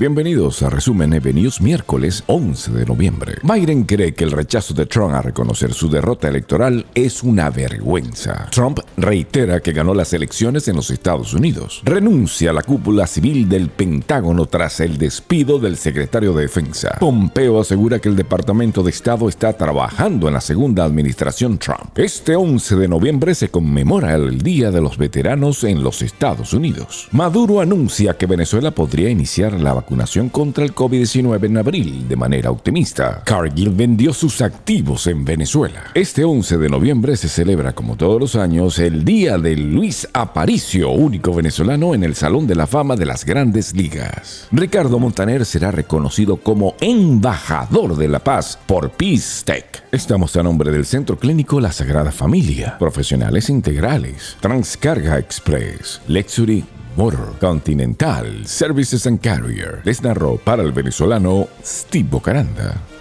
Bienvenidos a Resumen EB News miércoles 11 de noviembre. Biden cree que el rechazo de Trump a reconocer su derrota electoral es una vergüenza. Trump reitera que ganó las elecciones en los Estados Unidos. Renuncia a la cúpula civil del Pentágono tras el despido del secretario de Defensa. Pompeo asegura que el Departamento de Estado está trabajando en la segunda administración Trump. Este 11 de noviembre se conmemora el Día de los Veteranos en los Estados Unidos. Maduro anuncia que Venezuela podría iniciar la vacunación contra el COVID-19 en abril de manera optimista. Cargill vendió sus activos en Venezuela. Este 11 de noviembre se celebra, como todos los años, el Día de Luis Aparicio, único venezolano en el Salón de la Fama de las Grandes Ligas. Ricardo Montaner será reconocido como embajador de la paz por Peace Tech. Estamos a nombre del Centro Clínico La Sagrada Familia, Profesionales Integrales, Transcarga Express, Luxury Motor, Continental, Services and Carrier. Les narró para el venezolano Steve Bocaranda.